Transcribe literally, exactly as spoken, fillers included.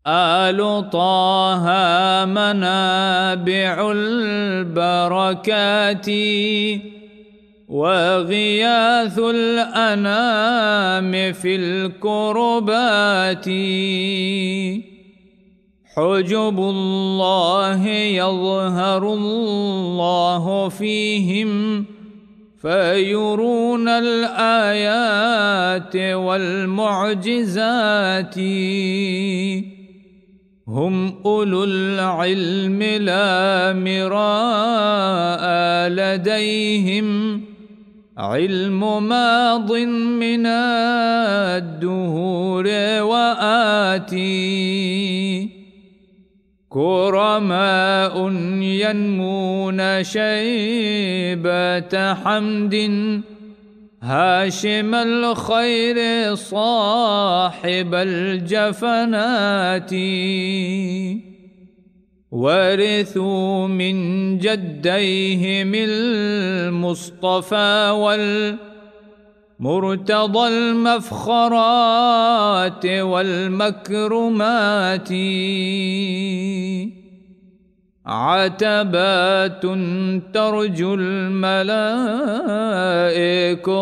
آل طه منابع البركات وغياث الأنام في الكربات. حجب الله يظهر الله فيهم فيرون الآيات والمعجزات. هم أولو العلم لا مراء لديهم علم ماض من الدهور وآتي. كرماء ينمون شيبة حمد هاشم الخير صاحب الجفنات. ورثوا من جديهم المصطفى والمرتضى المفخرات والمكرمات. عتبات ترجو الملائك